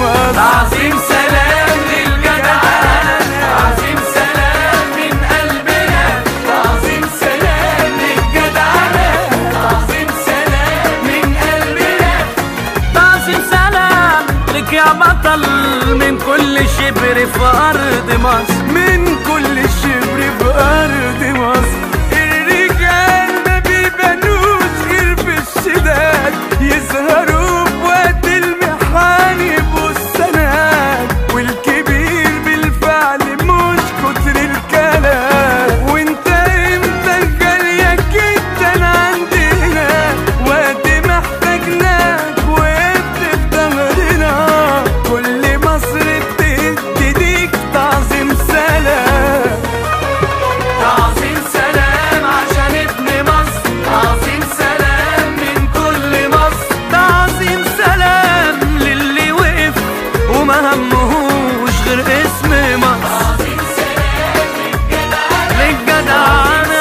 مصر. تعظيم سلام للجدعان، تعظيم سلام من قلبنا، تعظيم سلام للجدعان، تعظيم سلام من قلبنا. تعظيم سلام لك يا بطل من كل شبر في أرض مصر، من كل شبر في أرض مصر. الرجال ما بيبانوش غير في الشداد، يظهروا بوقت المحن يبقوا السند، والكبير بالفعل مش كتر الكلام. وانت امتى غالية جدا عندنا، وقت ما احتاجناك وقفت في ظهرنا. كل مصر بتديك تعظيم سلام. تعظيم سلام عشان ابن مصر، تعظيم سلام من كل مصر. تعظيم سلام للي وقف وما همهوش غير اسم مصر. تعظيم سلام للجدعانة،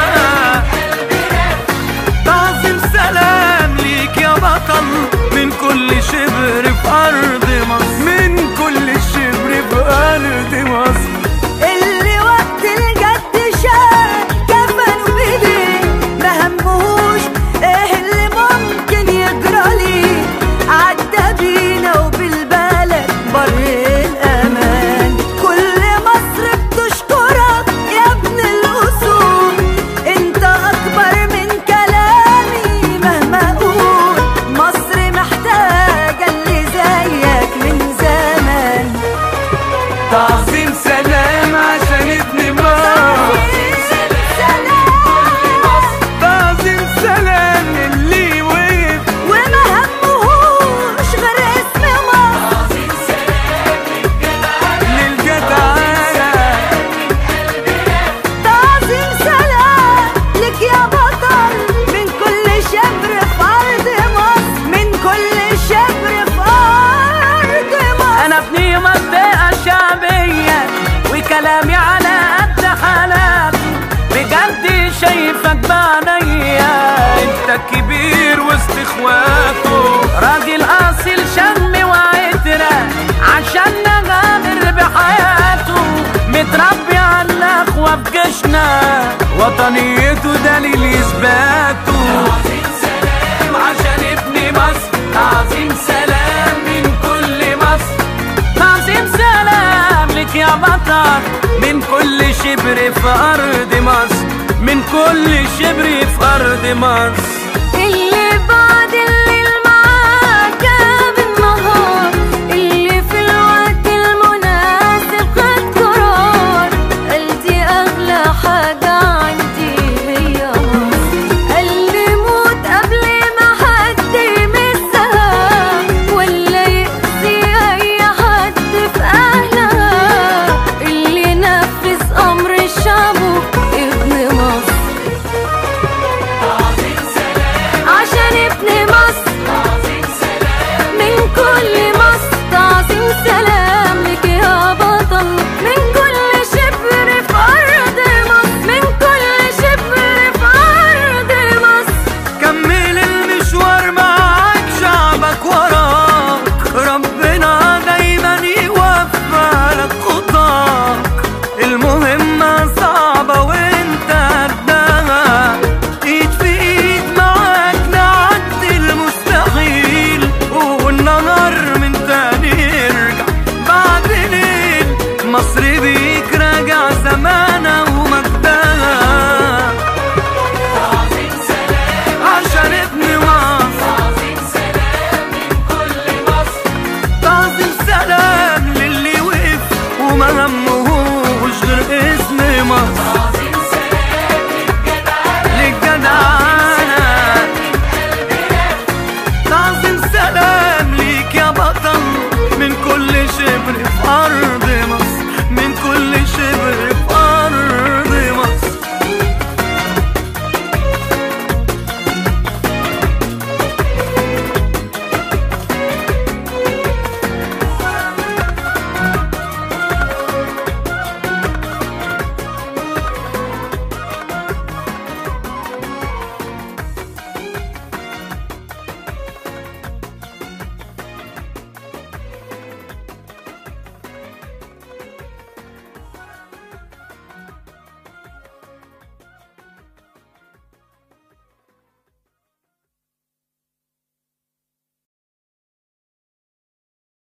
تعظيم سلام ليك يا بطل من كل شبر في أرض مصر، من كل شبر في أرض مصر. اللي وقت الجد شال كفنه بايديه، ما همهوش ايه اللي ممكن يجرالي. عدى بينا وبالبلد بر الامان، كل مصر بتشكرك يا ابن الاصول. انت اكبر من كلامي مهما اقول، مصر محتاجه اللي زيك من زمان. تعظيم سلام عشان ابن مصر، تعظيم سلام للي وقف وما همهوش غير اسم مصر. تعظيم سلام للجدعانة. تعظيم سلام لك يا بطل من كل شبر في أرض مصر، من كل شبر في أرض مصر. أنا ابني منطقة شعبية وكلامي على قد حالاته، بجد شايفك بعينيا انت كبير وسط اخواته، راجل اصيل شم وعترة عشان نغامر بحياته، متربي على الاخوة في جيشنا وطنيته دليل اثباته. تعظيم سلام عشان ابن مصر، تعظيم سلام من كل مصر. تعظيم سلام لك يا بطل من كل شبر في أرض مصر، من كل شبر في أرض مصر. اللي بعد الليل معاك بالنهار، اللي في الوقت المناسب خد قرار. قلبي أغلى حاجة عندي هي مصر، قلبي موت قبل ما حد يمسها ولا يأذي أي حد في أهلها. اللي نفذ أمر الشعب ابن مصر، تعظيم سلام عشان ابن مصر تعظيم سلام من كل مصر. تعظيم سلام لك يا بطل من كل شبر في أرض مصر، من كل شبر في أرض مصر. كمل المشوار معاك شعبك وراك، ربنا دايما يوفق لك خطاك. المهمة صعبة وانت قدها، ايد في ايد معاك نعدي المستحيل، والنهار من تاني يرجع بعد ليل. مصر بيك راجع زمانها ومجدها، تعظيم سلام عشان ابن مصر. تعظيم سلام من كل مصر. تعظيم سلام للي وقف وما همهوش غير اسم مصر.